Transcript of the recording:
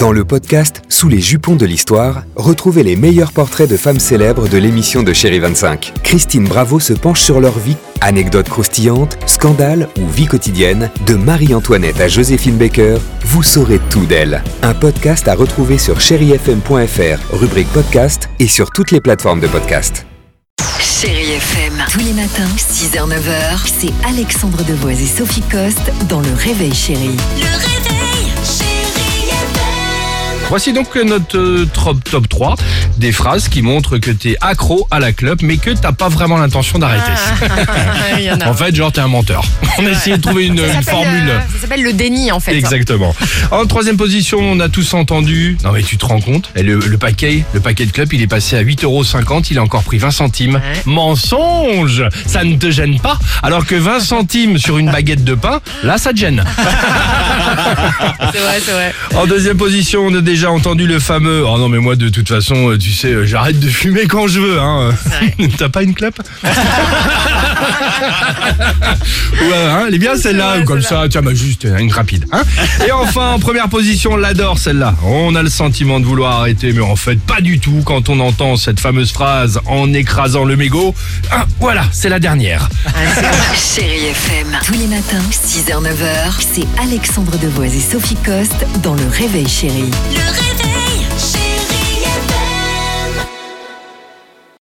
Dans le podcast Sous les jupons de l'histoire, retrouvez les meilleurs portraits de femmes célèbres de l'émission de Chérie 25. Christine Bravo se penche sur leur vie. Anecdotes croustillantes, scandales ou vie quotidienne, de Marie-Antoinette à Joséphine Baker, vous saurez tout d'elle. Un podcast à retrouver sur chérifm.fr, rubrique podcast et sur toutes les plateformes de podcast. Chérie FM, tous les matins, 6h-9h, c'est Alexandre Devoise et Sophie Coste dans Le Réveil Chérie. Le réveil, Chérie FM. Voici donc notre top 3 des phrases qui montrent que t'es accro à la clope mais que t'as pas vraiment l'intention d'arrêter. Il y en a. En fait, genre t'es un menteur. On a essayé de trouver une formule. Ça s'appelle le déni en fait. Exactement. En troisième position, on a tous entendu. Non mais tu te rends compte, le paquet de clopes, il est passé à 8,50€, il a encore pris 20 centimes. Ouais. Mensonge. Ça ne te gêne pas, alors que 20 centimes sur une baguette de pain, là ça te gêne. C'est vrai. En deuxième position, on a déjà entendu le fameux « Oh non mais moi de toute façon, tu sais, j'arrête de fumer quand je veux, hein. » T'as pas une clope? Ouais, hein, elle est bien celle-là, ou comme ça, tiens, bah juste une rapide. Hein. Et enfin, en première position, on l'adore celle-là. On a le sentiment de vouloir arrêter, mais en fait pas du tout quand on entend cette fameuse phrase en écrasant le mégot. Ah, voilà, c'est la dernière. Chérie FM, tous les matins, 6h-9h, c'est Alexandre Devoise et Sophie Coste dans Le Réveil Chérie. Le réveil.